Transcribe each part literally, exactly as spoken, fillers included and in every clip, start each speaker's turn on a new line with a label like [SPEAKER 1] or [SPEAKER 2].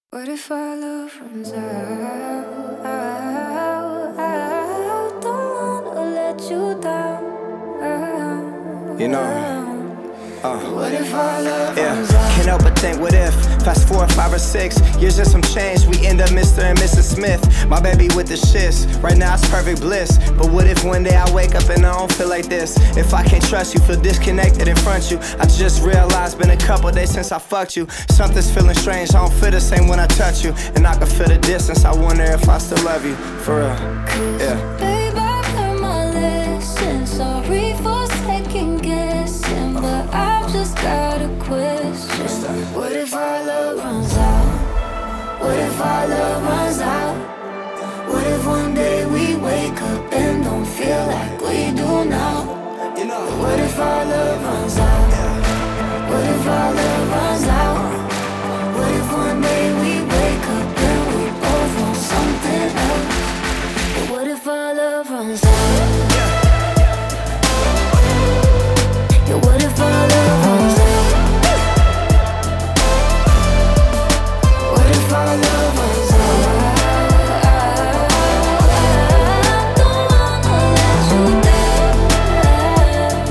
[SPEAKER 1] What if our love runs out, out, out? Don't wanna let you down,
[SPEAKER 2] You know, uh,
[SPEAKER 1] What if our love
[SPEAKER 2] yeah,
[SPEAKER 1] runs out?
[SPEAKER 2] can't help but think, what if fast forward five or six years and some change, we end up Mister and Missus Smith. My baby with the shits, right now it's perfect bliss. But what if one day I wake up and I don't feel like this? If I can't trust you, feel disconnected in front of you. I just realized been a couple days since I fucked you. Something's feeling strange, I don't feel the same when I touch you. And I can feel the distance, I wonder if I still love you, for real, yeah.
[SPEAKER 1] Babe, I've learned my lesson. Sorry for second guessing, but I've just got a question. What if our love runs out? What if our love runs out? What if one day we wake up and don't feel like we do now? What if our love runs out? What if our love runs out? What if one day we wake up and we both want something else? But what if our love runs out? Yeah, what if our love runs out? What if our love runs out? I don't wanna let you down.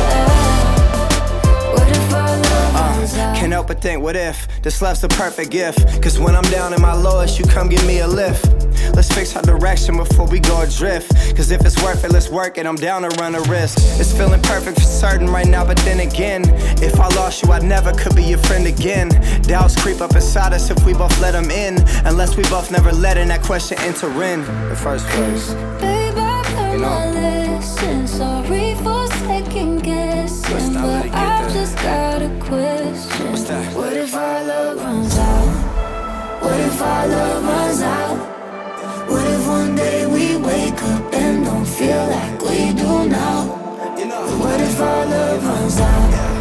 [SPEAKER 1] What if our love runs out?
[SPEAKER 2] Can't help but think, what if this love's the perfect gift? Cause when I'm down in my lowest, you come give me a lift. Let's fix our direction before we go adrift. Cause if it's worth it, let's work it, I'm down to run a risk. It's feeling perfect for certain right now, but then again, if I lost you, I never could be your friend again. Doubts creep up inside us if we both let them in. Unless we both never let in that question enter in the first place.
[SPEAKER 1] Babe, I've learned
[SPEAKER 2] You know.
[SPEAKER 1] my lesson. Sorry for second guessing,
[SPEAKER 2] Let's not let
[SPEAKER 1] but
[SPEAKER 2] it get
[SPEAKER 1] I've
[SPEAKER 2] there.
[SPEAKER 1] just got a question.
[SPEAKER 2] What's that?
[SPEAKER 1] What if our love runs out? What if our love runs out? What if one day we wake up and don't feel like we do now? What if our love runs out?